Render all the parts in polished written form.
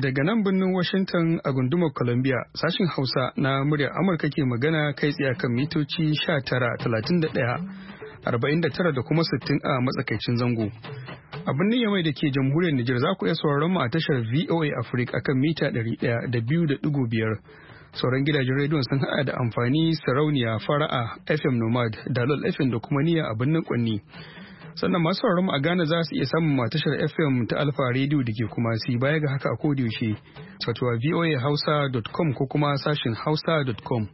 Daga nan birnin Washington a gundumar Columbia, sashin Hausa na muryar Amurka ke magana kai tsaye kan mitoci 19,31,49 da kuma 60 a matsakaicin zango. A birnin Yamai da ke jamhuriyar Nijar za ku iya sauraron mu a tashar VOA Africa akan mita 100.5. Sauran gidajen rediyon sun haɗa da amfani sarauniya fara'a FM Nomad, Dalol FM da kuma niyya a birnin Kwanni. Sannan masu sauraron mu a Ghana za su iya samun matashar FM ta Alfa Radio da ke kuma si baya ga haka a kodiyaushe wato a voahausa.com ko kuma sashin hausa.com.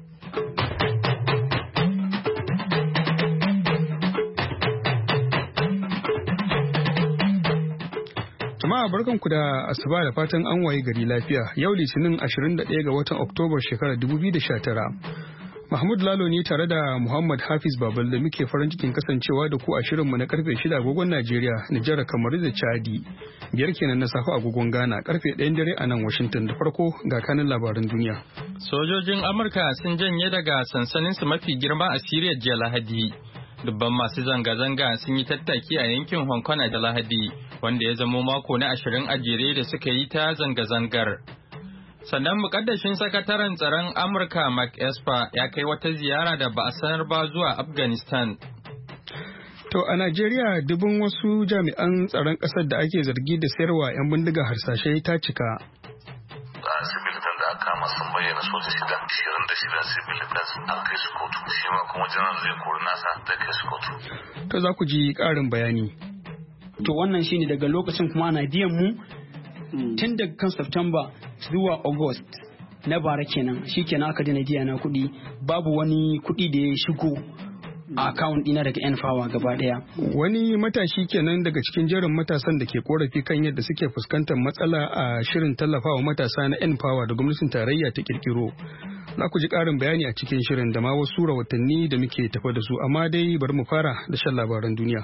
Jama'a barkanku da asuba da fatan an waye gari lafiya. Yau Litinin 21 ga watan Oktoba shekarar 2019. Mahmud Lalo ne tare da Muhammad Hafiz Babal da muke farin cikin kasancewa da ku a shirinmu na karfe 6 agogon Najeriya, Nijar, Kamaru da Chadi. Biyar kenan na safe agogon Ghana, karfe 1 dare a nan Washington. Da farko ga kanin labaran duniya. Sojojin Amurka sun janye daga sansaninsu mafi girma a Siriya jiya Lahadi. Dubban masu zanga-zanga sun yi tattaki a yankin Hong Kong da Lahadi, wanda ya zamo mako na 20 a jere da suka yi ta zanga-zangar. Sannan mukaddashin sakataren tsaron Amurka Mark Esper ya kai wata ziyara da ba a sanar ba zuwa Afghanistan. To a Najeriya dubun wasu jami'an tsaron ƙasar da ake zargi da sayarwa 'yan bindiga harsashai ta cika. Sibilitan da aka kama sun bayyana soja 26 sibilitan an kai su kotu, shi ma kuma janar zai kori nasa da kai su kotu. To za ku ji ƙarin bayani. To wannan shine daga lokacin kuma ana biyan mu tun daga kan September zuwa August na bara kenan, shi kenan aka daina biya na kuɗi, babu wani kuɗi da ya shigo a account ɗina daga N-Power gaba ɗaya. Wani matashi kenan daga cikin jerin matasan da ke korafi kan yadda suke fuskantar matsala a shirin tallafawa matasa na N-Power da gwamnatin tarayya ta kirkiro. Za ku ji ƙarin bayani a cikin shirin da ma wasu rahotanni da muke tafa da su, amma dai bari mu fara da shan labaran duniya.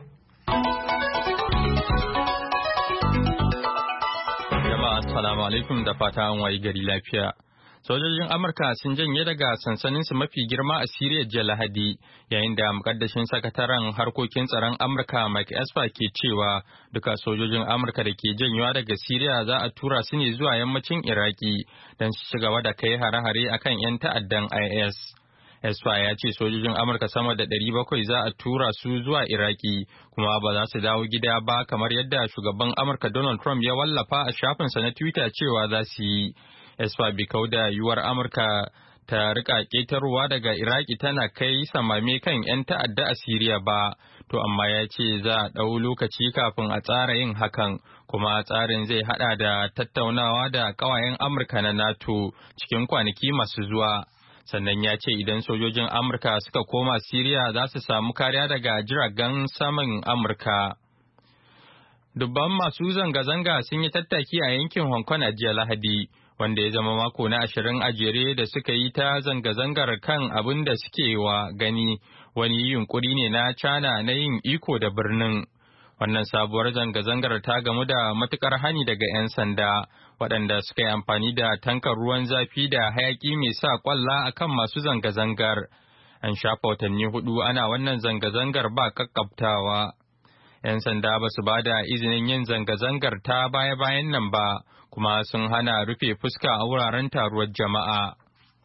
Assalamu alaikum da fata an wayi gari lafiya. Sojojin Amurka sun janye daga sansaninsu mafi girma a Siriya jiya Lahadi, yayin da mukaddashin sakataren harkokin tsaron Amurka Mike Esper ke cewa duka sojojin Amurka da ke janyewa daga Siriya za a tura su ne zuwa yammacin Iraki don su ci gaba da kai hare-hare akan 'yan ta'addan IS. Esper ya ce sojojin Amurka sama da 700 za a tura su zuwa Iraki kuma ba za su dawo gida ba kamar yadda shugaban Amurka Donald Trump ya wallafa a shafinsa na Twitter cewa za su yi. Esper bai kauda yiwuwar Amurka ta rika ƙetarwa daga Iraki tana kai samame kan 'yan ta'adda a Siriya ba, to amma ya ce za a ɗau lokaci kafin a tsara yin hakan, kuma tsarin zai haɗa da tattaunawa da ƙawayen Amurka na NATO cikin kwanaki masu zuwa. Sannan ya ce idan sojojin Amurka suka koma Siriya za su samu kariya daga jiragen saman Amurka. Dubban masu zanga-zanga sun yi tattaki a yankin Hong Kong a jiya Lahadi, wanda ya zama mako na 20 a jere da suka yi ta zanga-zangar kan abin da suke wa gani wani yunkuri ne na China na yin iko da birnin. Wannan sabuwar zanga-zangar ta gamu da matukar hani daga 'yan sanda, waɗanda suka yi amfani da tankar ruwan zafi da hayaƙi mai sa ƙwalla a kan masu zanga-zangar. An shafa watanni 4 ana wannan zanga-zangar ba kakkabtawa. 'Yan sanda ba su ba da izinin yin zanga-zangar ta baya-bayan nan ba, kuma sun hana rufe fuska a wuraren taruwar jama'a.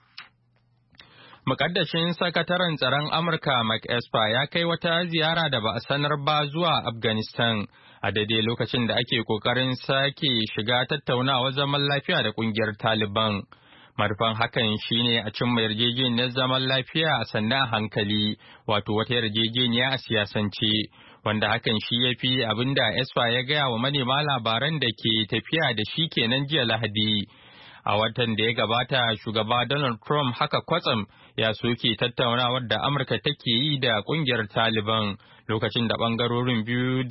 Mukaddashin sakataren tsaron Amurka Mike Esper ya kai wata ziyara da ba a sanar ba zuwa Afghanistan a daidai lokacin da ake kokarin sake shiga tattaunawar zaman lafiya da kungiyar Taliban. Marfan hakan shine a cimma yarjejeniyar zaman lafiya a sannan hankali, wato wata yarjejeniya a siyasance, wanda hakan shi ya fi abin da Esper ya gaya wa manema labaran da ke tafiya da shi kenan jiya Lahadi. A watan da ya gabata, shugaba Donald Trump haka kwatsam ya soke tattaunawar da Amurka take yi da kungiyar Taliban lokacin da bangarorin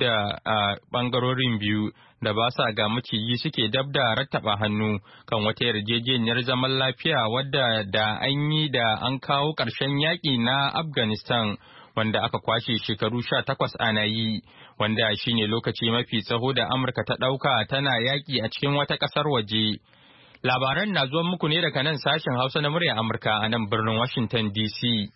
biyu da ba sa ga maciji suke dab da rattaba hannu kan wata yarjejeniyar zaman lafiya wadda da an yi da an kawo ƙarshen yaƙi na Afghanistan wanda aka kwashe shekaru 18 ana yi, wanda shine lokaci mafi tsaho da Amurka ta ɗauka tana yaƙi a cikin wata ƙasar waje. Labaran na zuwan muku ne daga nan sashen Hausa na muryar Amurka a nan birnin Washington DC.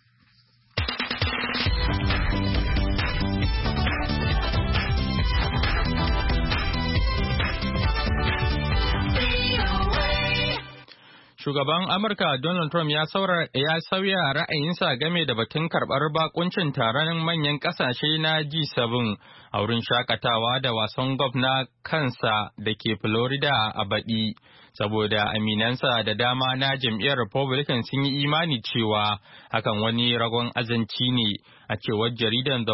Shugaban Amurka Donald Trump ya sauya ra'ayinsa game da batun karɓar bakuncin taron manyan ƙasashe na G7 a wurin shakatawa da wasan golf na kansa da ke Florida a baɗi, saboda aminansa da dama na jam'iyyar Republican sun yi imani cewa hakan wani ragon azanci ne, a cewar jaridar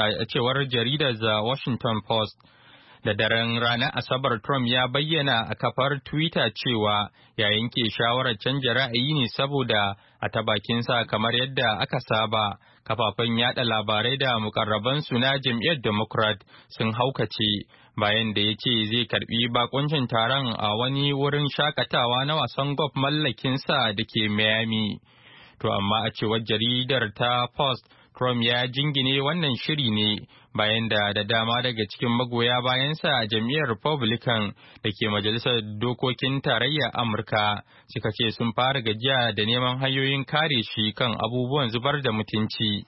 The Washington Post. Da daren ranar Asabar, Trump ya bayyana a kafar Twitter cewa ya yanke shawarar canja ra'ayi ne saboda a ta bakinsa kamar yadda aka saba, kafafen yada labarai da mukarrabansu na jam'iyyar Democrat sun haukace bayan da ya ce zai karbi bakuncin taron a wani wurin shakatawa na wasan golf mallakinsa da ke Miami. To amma a cewar jaridar ta Post, Trump ya jingine wannan shiri ne bayan da dama daga cikin magoya bayansa a jam'iyyar Republican da ke Majalisar Dokokin Tarayyar Amurka suka ce sun fara gajiya da neman hanyoyin kare shi kan abubuwan zubar da mutunci.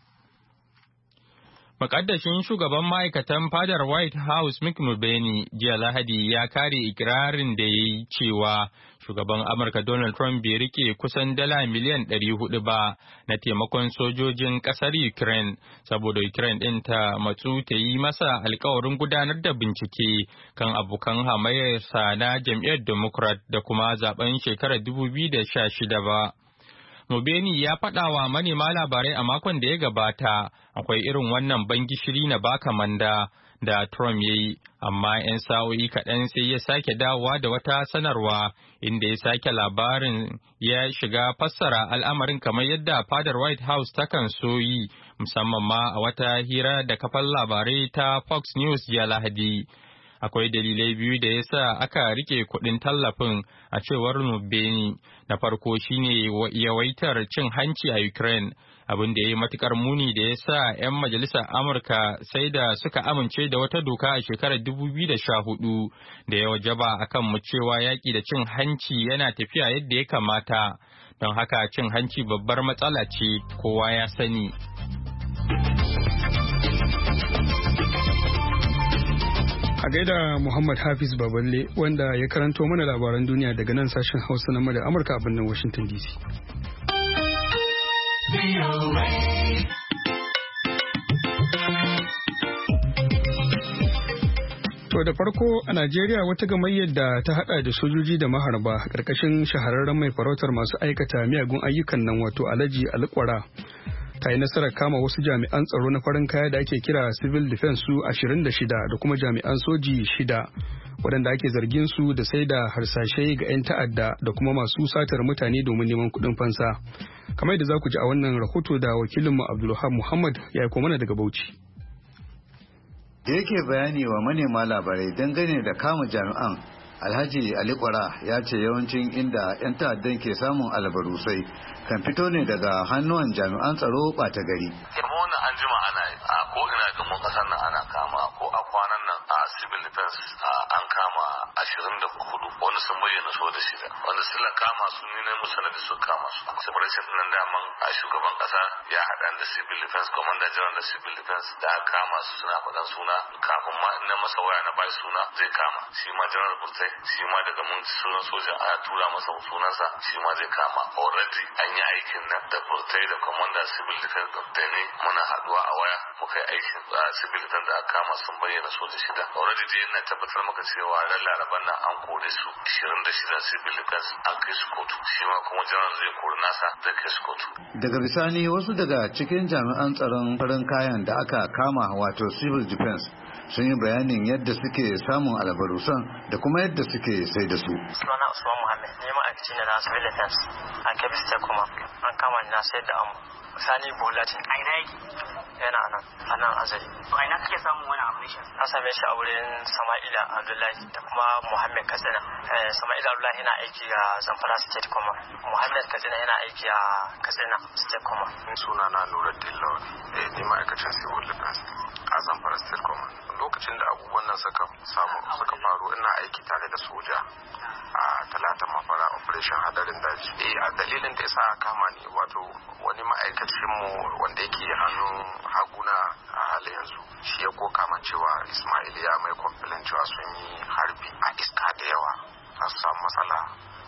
Mukaddashin shugaban ma'aikatan fadar White House Mick Mulvaney jiya Lahadi ya kare ikirarin da ya yi cewa shugaban Amurka Donald Trump bai rike kusan dala miliyan 400 ba na taimakon sojojin ƙasar Ukraine saboda Ukraine ɗin ta matsu ta yi masa alkawarin gudanar da bincike kan abokan hamayyarsa na jam'iyyar Democrat da kuma zaben shekarar 2016 ba. Mulvaney ya faɗa wa manema labarai a makon da ya gabata akwai irin wannan ban gishiri na baka manda da Trump ya yi, amma 'yan sa'o'i kaɗan sai ya sake dawowa da wata sanarwa inda ya sake labarin ya shiga fassara al'amarin kamar yadda fadar White House takan so yi, musamman ma a wata hira da kafar labarai ta Fox News jiya Lahadi. Akwai dalilai biyu da ya sa aka rike kuɗin tallafin a cewar Mulvaney. Na farko shine yawaitar cin hanci a Ukraine, abin da ya yi matukar muni da ya sa 'yan majalisar Amurka sai da suka amince da wata doka a shekarar 2014 da ya wajaba akan mu cewa yaƙi da cin hanci yana tafiya yadda ya kamata. Don haka cin hanci babbar matsala ce, kowa ya sani. A gaida Muhammad Hafiz Baballe wanda ya karanto mana labaran duniya daga nan sashen Hausa na Murya Amurka a birnin Washington DC. To da farko a Najeriya wata gamayyar da ta hada da sojoji da maharba karkashin shahararren mai farautar masu aikata miyagun ayyukan nan wato Alhaji Alkwara ta yi nasarar kama wasu jami'an tsaro na farin kaya da ake kira civil defense su 26 da kuma jami'an soji 6 waɗanda ake zargin su da sai da harsashai ga 'yan ta'adda da kuma masu satar mutane domin neman kuɗin fansa. Kamar yadda za ku ji a wannan rahoto da wakilinmu Abdulwahab Muhammad ya aiko mana daga Bauchi. Da yake bayani wa manema labarai dangane da kama jami'an, Alhaji Alikwara ya ce yawancin inda 'yan ta'addan ke samun albarusai kan fito ne daga hannuwan jami'an tsaro ɓata gari. Wannan an jima ana yi a ko ina da mun kasar nan ana kama, ko a kwanan nan a civil defense an kama 24 wanda sun bayyana so da shida wanda suna kama su ne na musanar da su kama su. Separation nan daman a shugaban kasa ya haɗa da civil defense commander general da civil defense da aka kama su suna faɗan suna kafin ma in na masa waya na bai suna zai kama shi ma general Burtai shi ma daga mun sunan soja a tura masa sunansa shi ma zai kama. Already an yi aikin nan da Burtai da commander civil defense da ne muna haduwa a waya muka yi aikin civil defense da aka kama sun bayyana soja shida. Already dai ina tabbatar maka cewa ran Laraban nan an kore su 26 civil defense an kai su kotu, shi ma kuma general zai kori nasa zai kai su kotu. Daga bisani wasu daga cikin jami'an tsaron farin kayan da aka kama wato civil defense sun yi bayanin yadda suke samun albarusan da kuma yadda suke sai da su. Sunana Usman Muhammad, ne ma'aikaci ne na civil defense a Kebbi State kuma an kama ni na sayar da Sani Bulatin. A ina yake? Yana nan Azari. To a ina kake samun wani operation? Na same shi a wurin Sama'ila Abdullahi da kuma Muhammad Katsina. Sama'ila Abdullahi yana aiki a Zamfara State kuma. Muhammad Katsina yana aiki a Katsina State kuma. Sunana Nuruddin Lawan, ni ma'aikacin civil defense a Zamfara State kuma. Lokacin da abubuwan nan suka faru ina aiki tare da soja a Talata Mafara operation hadarin daji. A dalilin da yasa kama ni wato wani ma'aikacin mu wanda yake hannun haguna a halin yanzu shi ya koka man cewa Ismail ya mai complain cewa sun yi harbi a iska da yawa, an samu matsala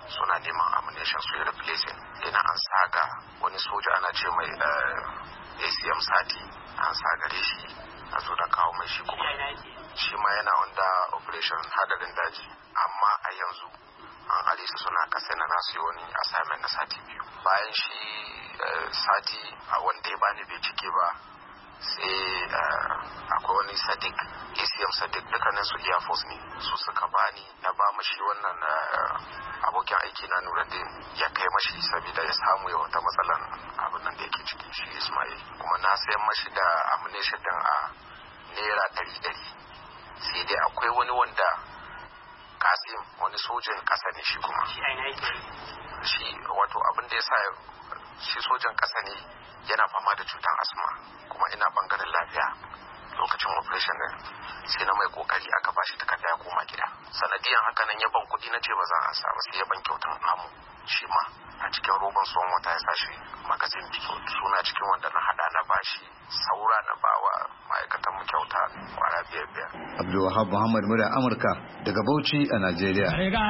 suna neman ammunition su yi replacing. Ina an saga wani soja ana ce mai ACM Sati, an sagare shi a zo da kawo mai shi kuma shi ma yana wanda operation hadarin daji, amma a yanzu an alisa suna kasa na nasu wani assignment na sati 2. Bayan shi Sati a wanda ya bani bai cike ba, sai akwai wani Sadiq, ACM Sadiq, dukkanin su Air Force ne, su suka bani na ba mashi wannan abokin aiki na Nuruddin ya kai mashi saboda ya samu ya wata matsalan abin nan da yake ciki shi Ismail, kuma na sayan mashi da ammunition din a naira 100. sai dai akwai wani wanda Kasim, wani sojan kasa ne shi kuma shi wato abin da ya sa shi sojan kasa ne, yana fama da cutar asma, kuma ina bangaren lafiya lokacin operation din, sai na mai kokari aka bashi takarda ya koma gida. Sanadiyan haka nan ya ban kuɗi na ce ba za a sa ba, sai ya ban kyautan amu shi ma a cikin roban son wata ya sa shi magazin suna cikin wanda na hada na bashi, saura na bawa ma'aikatan mu kyauta kwara 5. Abdulwahab Muhammad Mura, Amurka daga Bauchi a Najeriya.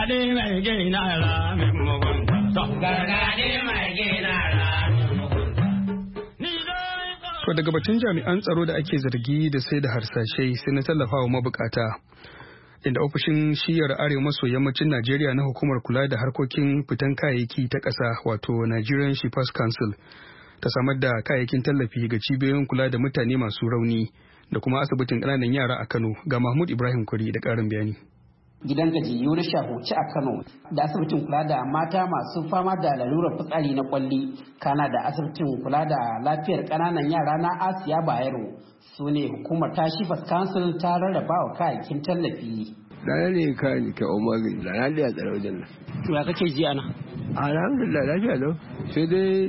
To daga batun jami'an tsaro da ake zargi da sai da harsashai sai na tallafawa mabukata, inda ofishin shiyar arewa maso yammacin Najeriya na hukumar kula da harkokin fitan kayayyaki ta ƙasa wato Nigerian Shippers Council ta samar da kayayyakin tallafi ga cibiyoyin kula da mutane masu rauni da kuma asibitin ƙananan yara a Kano. Ga Mahmud Ibrahim Kwari da ƙarin bayani. Gidan gajiyayyu na Shahuci a Kano da asibitin kula da mata masu fama da lalurar fitsari na kwalli, kana da asibitin kula da lafiyar ƙananan yara na Asiya Bayero su ne hukumar ta Shippers Council ta rarraba wa kayayyakin tallafi. Da ne kayan ke omagani da na da ya tsara wajen nan. To ya kake ji ana? Alhamdulillah lafiya lau, sai dai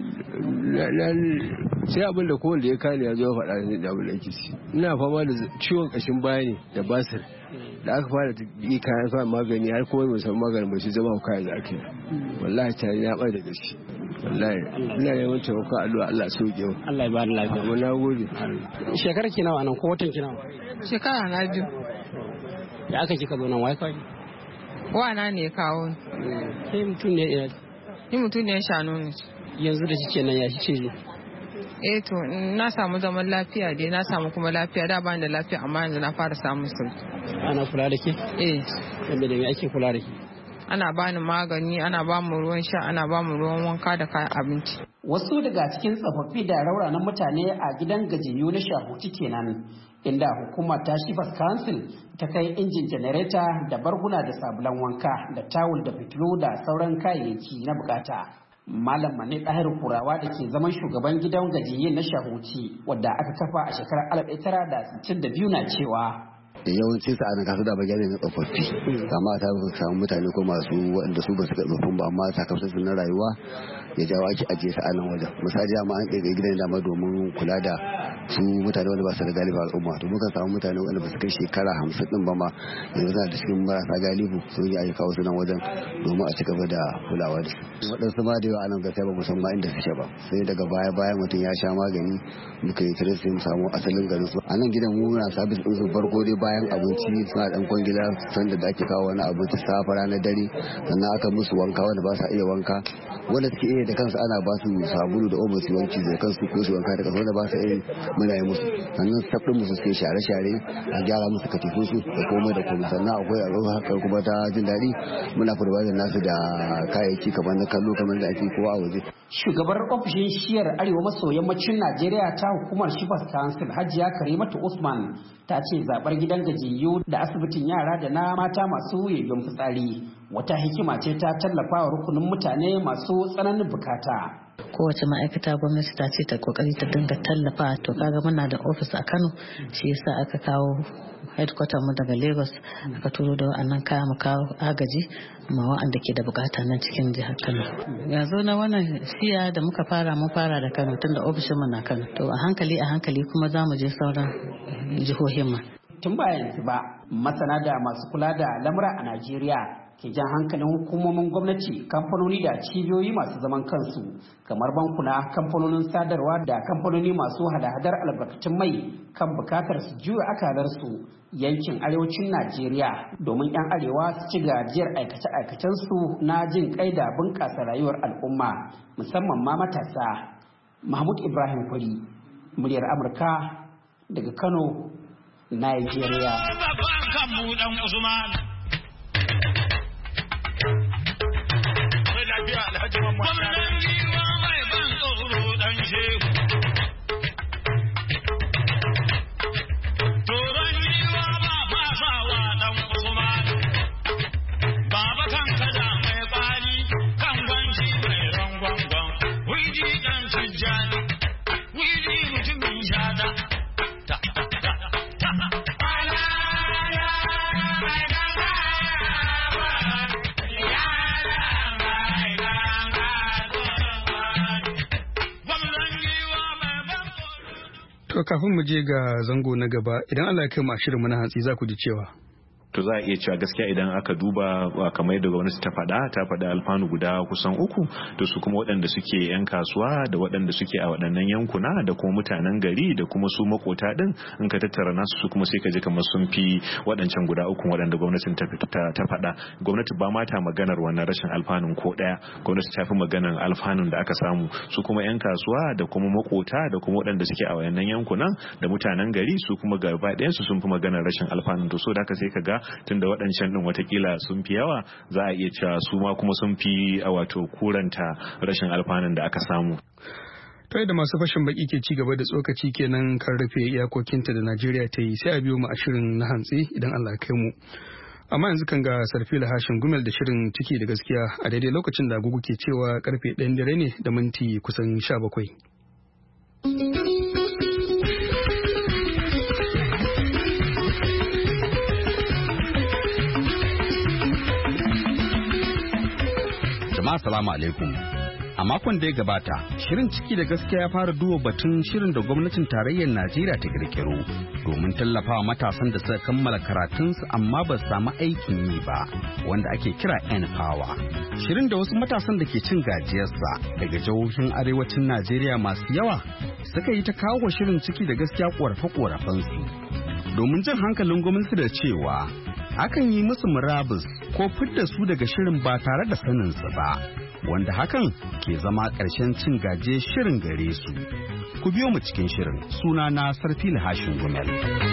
sai abin da kowanne ya kane ya zo faɗa ne da abin da yake ci. Ina fama da ciwon ƙashin baya ne da basir. Da aka fara yi kayan sa magani har kuma musamman magani ba shi zama kayan da ake. Wallahi ta ya bai da gaske. Wallahi ina yawan taimakon addu'a Allah sauke mu. Allah ya ba da lafiya. Mu nagode. Shekara ki nawa nan ko watan ki nawa? Shekara na 2. Da aka kika zo nan wai kai? Wana ne kawo. Kai mutum ne ina. Ni mutum ne shanu ne. Yanzu da kike nan ya kike ji? To na samu zaman lafiya dai, na samu kuma lafiya, da bani da lafiya amma yanzu na fara samun sauki. Ana kula da ke? Wanda da me ake kula da ke? Ana bani magani, ana ba mu ruwan sha, ana ba mu ruwan wanka da kayan abinci. Wasu daga cikin tsofaffi da rauranan mutane a gidan gajiyayyu na Shahuci kenan, inda hukumar ta Shippers Council ta kai injin janareta da barguna da sabulan wanka da tawul da fitilu da sauran kayayyaki na bukata. Malam Mane Ɗahir Kurawa da ke zaman shugaban gidan gajiyayyu na Shahuci wadda aka kafa a shekarar 1962 na cewa yawanci sa ana kasu da bagare na tsofaffi, amma ta samu mutane ko masu waɗanda su ba su ga tsofaffin ba, amma sakamakon na rayuwa ya jawo ake ajiye su a nan wajen. Misali amma an ƙirƙiri gidan dama domin kula da su mutane wanda ba su da galiba al'umma, to muka samu mutane wanda ba su kai shekara 50 din ba ma yanzu suna da cikin marasa galibu, sun yi aika wasu nan wajen domin a ci gaba da kulawa da su. Waɗansu ma da yawa anan gaskiya ba musamman inda suke ba, sai daga baya mutum ya sha magani muka yi tare sai mu samu asalin garin su. A nan gidan mu muna sabis ɗin su farko dai bayan abinci suna ɗan kwangila sanda da ake kawo wani abinci safa ranar dare, sannan aka musu wanka wanda ba sa iya wanka, wanda suke iya da kansu ana ba su sabulu da omo su wanki da kansu ko su wanka da kansu, wanda ba su iya muna yi musu, sannan sabbin musu suke share-share a gyara musu katifun su da komai da komai, sannan akwai a ruwa haka kuma ta jin daɗi muna furbatin nasu da kayayyaki kamar na kallo kamar da ake kowa a waje. Shugabar ofishin shiyar arewa maso yammacin Najeriya ta hukumar Shippers Council Hajiya Karimatu Usman ta ce zabar gidan gajiyayyu da asibitin yara da na mata masu yoyon fitsari wata hikima ce ta tallafa wa rukunin mutane masu tsananin bukata. Kowace ma'aikata gwamnati ta ce ta kokari ta dinga tallafa, to kaga muna da ofis a Kano, shi yasa aka kawo headquarter mu daga Lagos aka turo da wa'annan kaya mu kawo agaji ma wa'anda ke da bukata nan cikin jihar Kano. Yanzu na wannan siya da muka fara mun fara da Kano tunda ofishin mu na Kano, to a hankali kuma za mu je sauran jihohin mu. Tun bayan ba masana da masu kula da lamura a Najeriya ke jan hankalin hukumomin gwamnati, kamfanoni da cibiyoyi masu zaman kansu kamar bankuna, kamfanonin sadarwa da kamfanoni masu hada-hadar albarkatun mai kan bukatar su juya akalarsu yankin arewacin Najeriya domin 'yan arewa su ci gajiyar aikace-aikacensu na jin kai da bunƙasa rayuwar al'umma musamman ma matasa. Mahmud Ibrahim Kwari, muryar Amurka daga Kano, Najeriya. To kafin mu je ga zango na gaba, idan Allah ya kai mu shirin na hantsi za ku ji cewa to za a iya cewa gaskiya idan aka duba kamar yadda gwamnati ta faɗa alfanu guda kusan 3 to su kuma waɗanda suke yan kasuwa da waɗanda suke a waɗannan yankuna da kuma mutanen gari da kuma su makota din in ka tattara nasu su kuma sai ka ji kamar sun fi waɗancan guda 3 waɗanda gwamnatin ta faɗa. Gwamnati ba ma ta maganar wannan rashin alfanun ko ɗaya, gwamnati ta fi maganar alfanun da aka samu. Su kuma yan kasuwa da kuma makota da kuma waɗanda suke a waɗannan yankunan da mutanen gari su kuma gaba ɗayan su sun fi maganar rashin alfanun. To so da haka sai ka ga tunda waɗancan ɗin watakila sun fi yawa za a iya cewa su ma kuma sun fi wato kuranta rashin alfanun da aka samu. Ta da masu fashin baki ke ci gaba da tsokaci kenan kan rufe iyakokinta da Najeriya ta yi, sai a biyo mu a shirin na hantsi idan Allah ya kai mu. Amma yanzu kan ga Sarfila Hashin Gumel da shirin ciki da gaskiya a daidai lokacin da agogo ke cewa karfe 1 dare ne da minti kusan 17. Assalamu alaikum. A makon da ya gabata, shirin ciki da gaskiya ya fara duba batun shirin da gwamnatin tarayyar Najeriya ta kirkiro domin tallafawa matasan da suka kammala karatunsu amma ba su samu aikin yi ba, wanda ake kira N-Power. Shirin da wasu matasan da ke cin gajiyarsa daga jihohin arewacin Najeriya masu yawa suka yi ta kawo shirin ciki da gaskiya korafe-korafensu domin jin hankalin gwamnati da cewa akan yi musu murabus ko fidda su daga shirin ba tare da saninsu ba, wanda hakan ke zama ƙarshen cin gaje shirin gare su. Ku biyo mu cikin shirin, suna na Sarfila Hashin Gumel.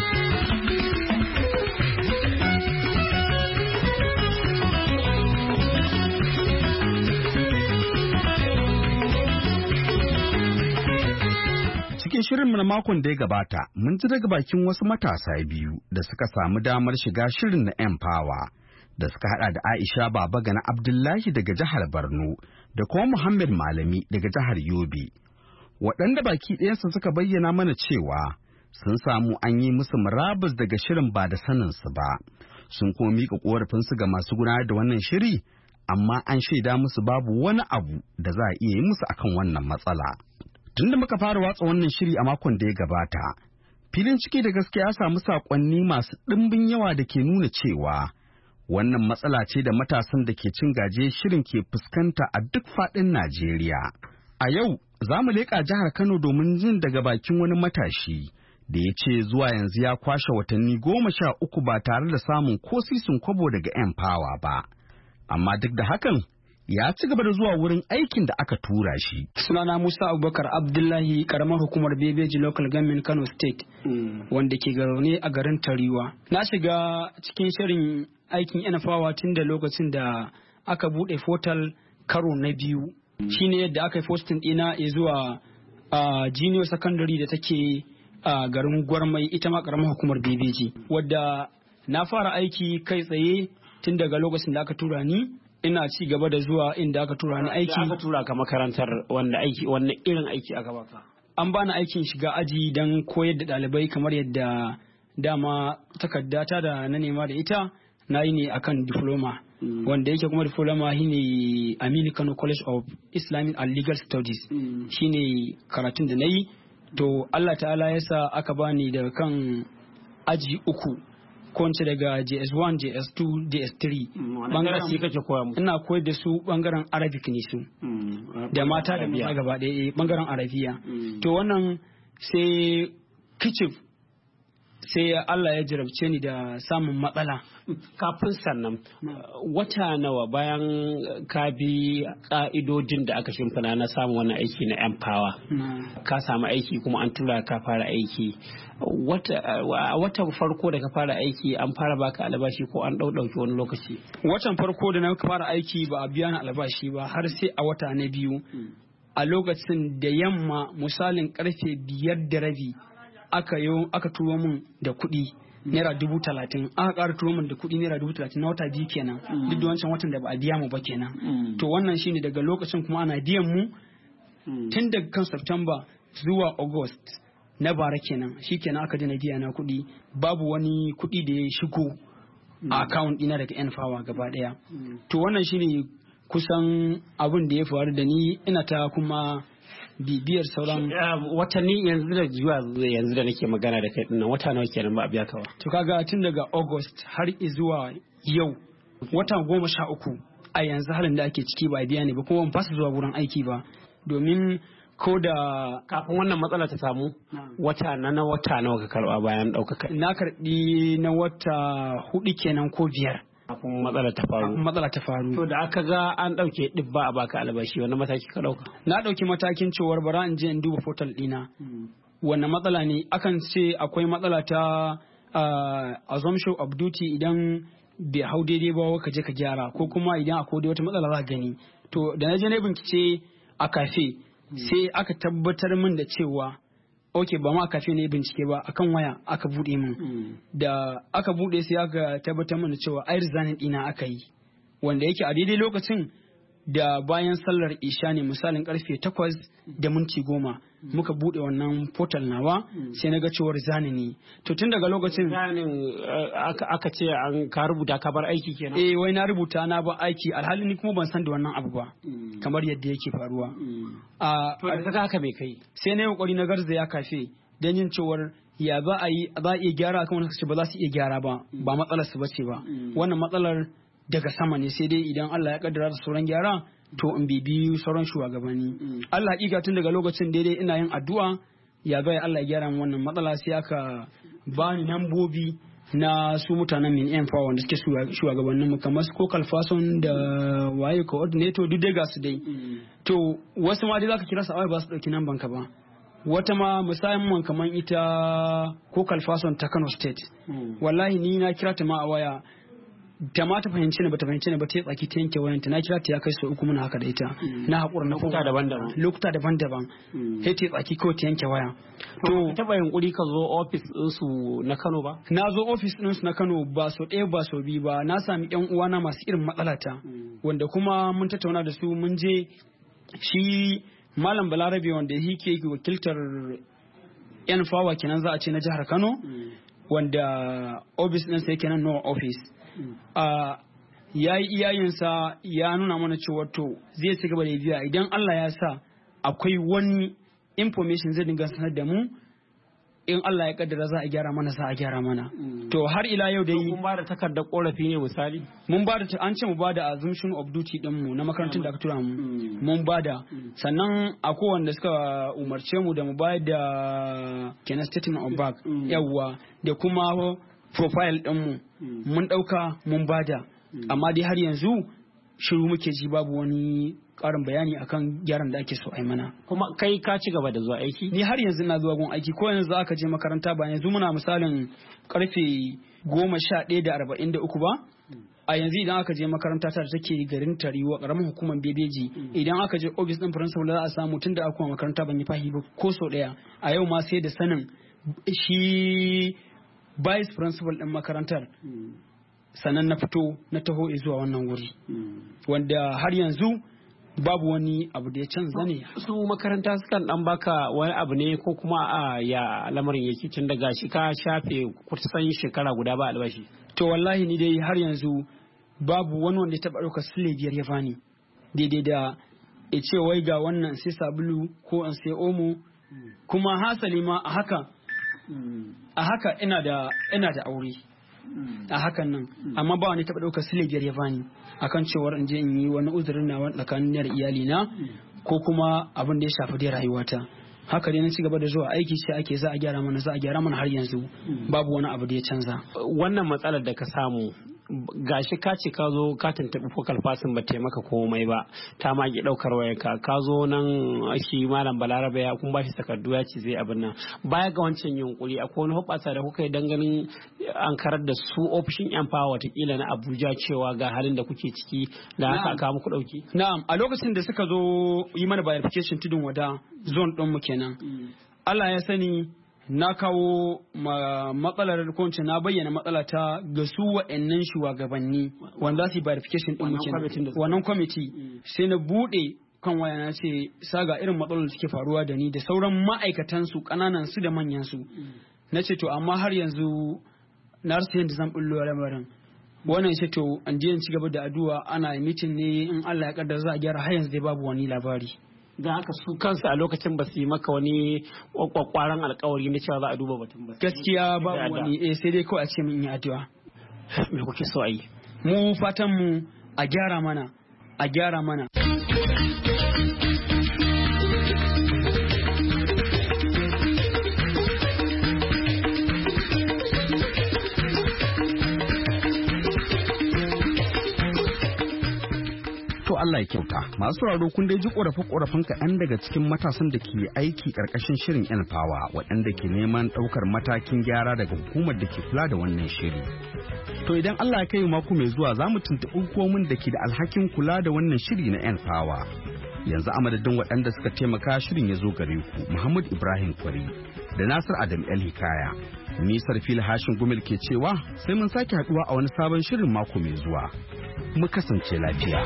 Cikin shirinmu na makon da ya gabata, mun ji daga bakin wasu matasa biyu da suka samu damar shiga shirin na N-Power, da suka hada da Aisha Babagana Abdullahi daga jihar Borno da kuma Muhammad Malami daga jihar Yobe. Waɗanda baki ɗayansu suka bayyana mana cewa sun samu an yi musu murabus daga shirin ba da saninsu ba. Sun kuma miƙa ƙorafinsu ga masu gudanar da wannan shiri, amma an shaida musu babu wani abu da za a iya yi musu akan wannan matsala. Tunda muka fara watsa wannan shiri a makon da ya gabata, filin ciki da gaskiya ya samu saƙonni masu ɗimbin yawa da ke nuna cewa wannan matsala ce da matasan da ke cin gaje shirin ke fuskanta a duk faɗin Najeriya. A yau za mu leƙa jihar Kano domin jin daga bakin wani matashi da ya ce zuwa yanzu ya kwashe watanni 13 ba tare da samun ko sisin kwabo daga N-Power ba. Amma duk da hakan ya ci gaba da zuwa wurin aikin da aka tura shi. Sunana Musa Abubakar Abdullahi, karamar hukumar Bebeji Local Government Kano State, wanda ke ne a garin Tariwa. Na shiga cikin shirin aikin N-Power tun da lokacin da aka bude portal karo na biyu. Shine yadda aka yi posting ɗina zuwa junior secondary da take a garin Gwarmai, ita ma karamar hukumar Bebeji, wadda na fara aiki kai tsaye tun daga lokacin da aka tura ni. Ina ci gaba da zuwa inda aka tura ni aiki. Aka tura ka makarantar wanda irin aiki aka baka? An bani aikin shiga aji don koyar da ɗalibai kamar yadda dama takardata da na nema da ita na yi ne akan diploma. Wanda yake kuma diploma shine Aminu Kano College of Islamic and Legal Studies. Shine karatun da na yi. To Allah ta'ala ya sa aka bani daga kan aji 3 ko in ce daga JS1 JS2 JS3 bangaren shi kake koya musu ina koyar da su bangaren Arabic ne su da mata da maza gaba ɗaya bangaren Arabiya to wannan sai kicif sai Allah ya jarabce ni da samun matsala. Kafin sannan wata nawa bayan ka bi ka'idodin da aka shimfina na samun wannan aiki na Empower ka samu aiki kuma an tura ka fara aiki wata farko da ka fara aiki an fara baka albashi ko an ɗauki wani lokaci? Watan farko da na fara aiki ba a biya ni albashi ba har sai a wata na biyu a lokacin da yamma misalin karfe 5:30 aka turo min da kuɗi naira 30,000 aka ƙara turo min da kuɗi naira 30,000 na wata biyu kenan duk da wancan watan da ba a biya mu ba kenan to wannan shine daga lokacin kuma ana biyan mu tun daga kan September zuwa August na bara kenan shikenan aka dena biya na kuɗi babu wani kuɗi da ya shigo a account ɗina daga Empower gaba ɗaya to wannan shine kusan abin da ya faru da ni ina ta kuma bibiyar sauran watanni yanzu da nake magana da kai dinnan wata nawa kenan ba a biya ka ba to kaga tun daga August har zuwa yau wata 13 a yanzu halin da ake ciki ba a biya ne ba kuma ban fasa zuwa wurin aiki ba domin ko da kafin wannan matsala ta samu wata nawa ka karba bayan ɗaukaka na karbi na wata 4 kenan ko 5 kafin matsala ta faru to da aka ga an ɗauke ɗibba a baka albashi wani mataki ka ɗauka na ɗauki matakin cewar bara in je in duba portal ɗina wannan matsala ne akan ce akwai matsala ta assumption of duty idan bai hau daidai ba ka je ka gyara ko kuma idan akwai wata matsala za gani to da na je na bincike a kafe sai aka tabbatar min da cewa ok ba ma kafe ne bincike ba akan waya aka bude min da aka bude sai aka tabbatar min da cewa ai resign dina aka yi wanda yake a daidai lokacin da bayan sallar isha ne misalin karfe 8:10 muka bude wannan portal nawa sai na ga cewar zani ne to tun daga lokacin aka ce an ka rubuta ka bar aiki kenan wai na rubuta na ba aiki alhali ni kuma ban san da wannan abu ba kamar yadda yake faruwa to da kaga haka me kai sai na yi kokari na garzaya kafe dan yin cewar ya za a iya gyara kan wani ba za su iya gyara ba matsalar su bace ba wannan matsalar daga sama ne sai dai idan Allah ya kaddara da sauran gyara to in bibi sauran shugabanni Allah hakika tun daga lokacin daidai ina yin addu'a ya bai Allah ya gyara min wannan matsala sai aka bani nambobi na su mutanen min Empower wanda suke shugabannin mu kamar su Kokal Fason da waye coordinator duk dai ga su dai to wasu ma dai zaka kira su ba su dauki namban ka ba wata ma musamman kamar ita Kokal Fason ta Kano State wallahi ni na kira ta ma a waya ta ma ta fahimci ne ba ta fahimci ne ba ta tsaki ta yanke wayanta na kira ta ya kai sau 3 muna haka da ita na haƙura na lokuta daban-daban sai ta tsaki kawai ta yanke waya to taba yunkuri ka zo office ɗinsu na Kano ba na zo office ɗinsu na Kano ba so ɗaya ba so biyu ba na sami ƴan uwana masu irin matsalata wanda kuma mun tattauna da su mun je shi Malam Balarabe wanda yake wakiltar Empower kenan za a ce na jihar Kano wanda office ɗinsa yake nan no office ya yi iyayensa ya nuna mana cewa to zai ci gaba da biya idan Allah ya sa akwai wani information zai dinga sanar da mu in Allah ya kaddara za a gyara mana sa a gyara mana to har ila yau dai mun ba da takardar korafi ne misali mun ba da an ce mu ba da assumption of duty din mu na makarantar da aka tura mu mun ba da sannan akwai wanda suka umarce mu da mu bayar da kenan statement of back yawa da kuma profile din mu mun dauka mun bada amma dai har yanzu shiru muke ji babu wani karin bayani akan gyaran da ake so a mana kuma kai ka ci gaba da zuwa aiki ni har yanzu na zuwa gun aiki ko yanzu aka je makaranta ba yanzu muna misalin karfe 11:43 ba a yanzu idan aka je makaranta ta take garin Tariwa karamin hukumar Bebeji idan aka je office din principal za a samu tunda aka kuma makaranta ban yi fahi ba ko so daya a yau ma sai da sanin shi vice principal din makarantar sannan na fito na taho zuwa wannan wuri wanda har yanzu babu wani abu da ya canza ne su makaranta sukan dan baka wani abu ne ko kuma a ya lamarin yake tun daga shi ka shafe kusan shekara guda ba albashi to wallahi ni dai har yanzu babu wani wanda ya taba ɗaukar sile 5 ya bani daidai da ya ce wai ga wannan sai sabulu ko an sai omo kuma hasali ma a haka ina da aure a hakan nan amma ba wani taɓa ɗaukar sile biyar ya bani akan cewar in je in yi wani uzurin na tsakanin da iyali na ko kuma abin da ya shafi dai rayuwata. Haka dai na ci gaba da zuwa aiki sai ake za a gyara mana har yanzu babu wani abu da ya canza. Wannan matsalar da ka samu gashi ka ce ka zo ka tuntuɓi focal fasin ba taimaka komai ba ta ma ki ɗaukar wayarka ka zo nan shi malam Balarabe ya kun bashi takardu ya ce zai abin nan baya ga wancan yunkuri akwai wani hoɓɓasa da kuka yi dan ganin an karar da su ofishin yan fawa watakila na Abuja cewa ga halin da kuke ciki da haka aka muku ɗauki. Na'am a lokacin da suka zo yi mana verification tudun wada zone ɗin mu kenan Allah ya sani na kawo matsalar ko na bayyana matsala ta ga su wa'annan shugabanni wanda za su yi verification din muke wannan kwamiti sai na bude kan waya na ce saga irin matsalar da suke faruwa da ni da sauran ma'aikatan su kananan su da manyan su na ce to amma har yanzu na rasa yadda zan bullo lamarin wannan sai to an je in ci gaba da addu'a ana meeting ne in Allah ya kaddara za a gyara har yanzu dai babu wani labari. Da haka su kansu a lokacin ba su yi maka wani kwakwaran alkawari na cewa za a duba batun ba. Gaskiya babu wani sai dai kawai a ce min yi addu'a. Me kuke so a yi? Mu fatan mu a gyara mana. Allah ya kyauta. Masu sauraro kun dai ji ƙorafe-ƙorafen kaɗan daga cikin matasan da ke aiki ƙarƙashin shirin yan fawa waɗanda ke neman ɗaukar matakin gyara daga hukumar da ke kula da wannan shiri. To idan Allah ya kai mako mai zuwa za mu tuntuɓi hukumomin da ke da alhakin kula da wannan shiri na yan fawa. Yanzu a madadin waɗanda suka taimaka shirin ya zo gare ku Muhammad Ibrahim Kwari da Nasir Adam El Hikaya. Nisar Fil Hashin Gumel ke cewa sai mun sake haɗuwa a wani sabon shirin mako mai zuwa. Mu kasance lafiya.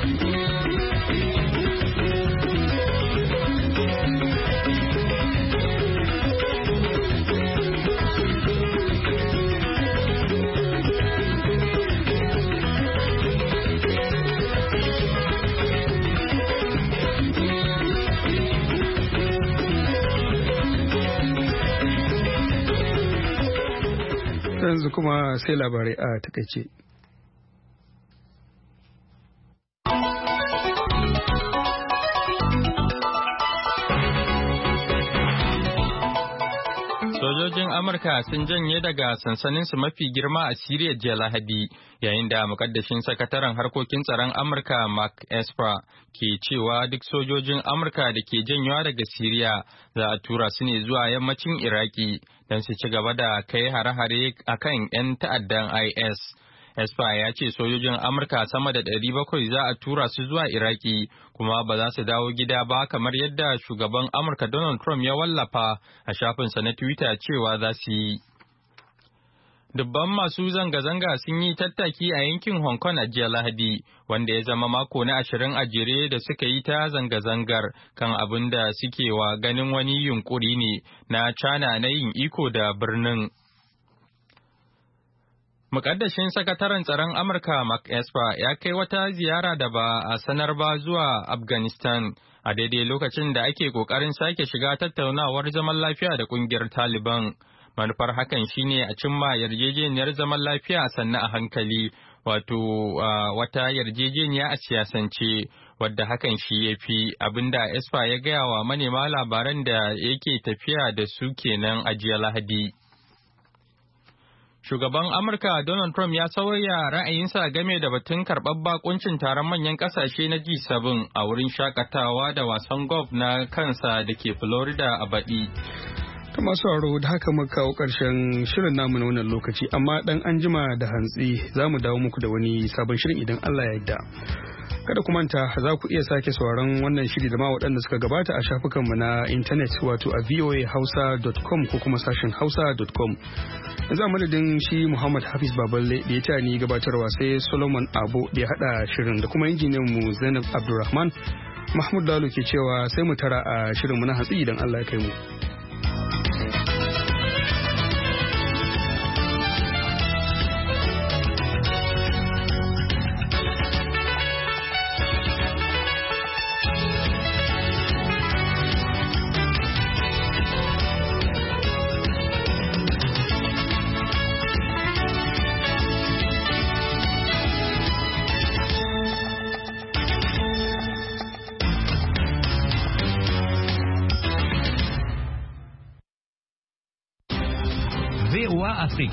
Yanzu kuma sai labarai a takaice. Sojojin Amurka sun janye daga sansaninsu mafi girma a Siriya jiya Lahadi, yayin da mukaddashin sakataren harkokin tsaron Amurka Mark Esper ke cewa duk sojojin Amurka da ke janyewa daga Siriya za a tura su ne zuwa yammacin Iraki don su ci gaba da kai hare-hare akan 'yan ta'addan IS. Esper ya ce sojojin Amurka sama da 700 za a tura su zuwa Iraki kuma ba za su dawo gida ba kamar yadda shugaban Amurka Donald Trump ya wallafa a shafinsa na Twitter cewa za su yi. Dubban masu zanga-zanga sun yi tattaki a yankin Hong Kong a jiya Lahadi, wanda ya zama mako na 20 a jere da suka yi ta zanga-zangar kan abin da suke wa ganin wani yunkuri ne na China na yin iko da birnin. Mukaddashin sakataren tsaron Amurka Mark Esper ya kai wata ziyara da ba a sanar ba zuwa Afghanistan a daidai lokacin da ake kokarin sake shiga tattaunawar zaman lafiya da kungiyar Taliban. Manufar hakan shine a cimma yarjejeniyar zaman lafiya sannan a hankali, wato wata yarjejeniya a siyasance, wadda hakan shi ya fi abinda Esper ya gaya wa manema labaran da yake tafiya da su kenan a jiya Lahadi. Shugaban Amurka Donald Trump ya sauya ra'ayinsa game da batun karɓar bakuncin taron manyan ƙasashe na G7 a wurin shakatawa da wasan golf na kansa da ke Florida a baɗi. Ta masu sauraro da haka muka kawo ƙarshen shirin namu na wannan lokaci, amma ɗan anjima da hantsi za mu dawo muku da wani sabon shirin idan Allah ya yarda. Kada ku manta za ku iya sake sauraron wannan shiri da ma waɗanda suka gabata a shafukanmu na intanet wato a voahausa.com ko kuma sashen hausa.com. Yanzu a madadin shi Muhammad Hafiz Baballe da ya ta ni gabatarwa sai Solomon Abo da ya haɗa shirin da kuma injiniyan mu Zainab Abdulrahman. Mahmud Lalo ke cewa sai mu tara a shirinmu na hatsi idan Allah ya kai mu. Afrique